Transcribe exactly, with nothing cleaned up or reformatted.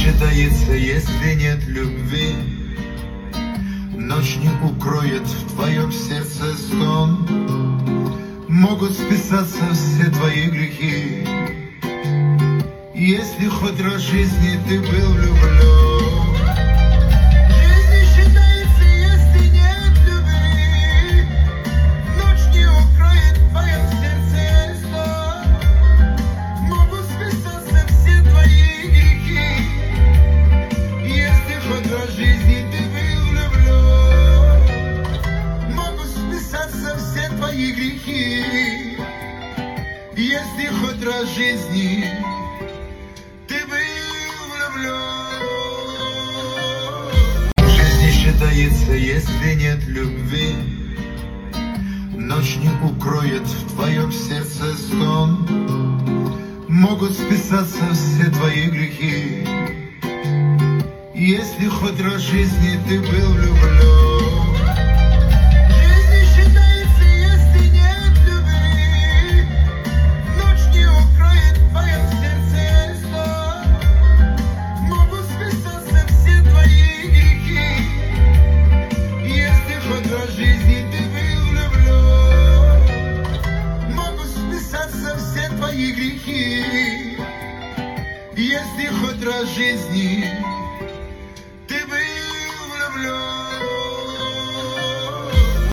считается, если нет любви. Ночь не укроет в твоем сердце стон. Могут списаться все твои грехи, если хоть раз в жизни ты был влюблен. Жизнь считается, если нет любви. Ночь не укроет в твоем сердце стон. Могут списаться все твои грехи, если хоть раз в жизни ты был влюблен. Могут списаться все твои грехи, если хоть раз в жизни ты был влюблен. Жизнь не считается, если нет любви. Ночь не укроет в твоем сердце стон. Могут списаться все твои грехи, если хоть раз в жизни ты был влюблен. Грехи, если хоть раз в жизни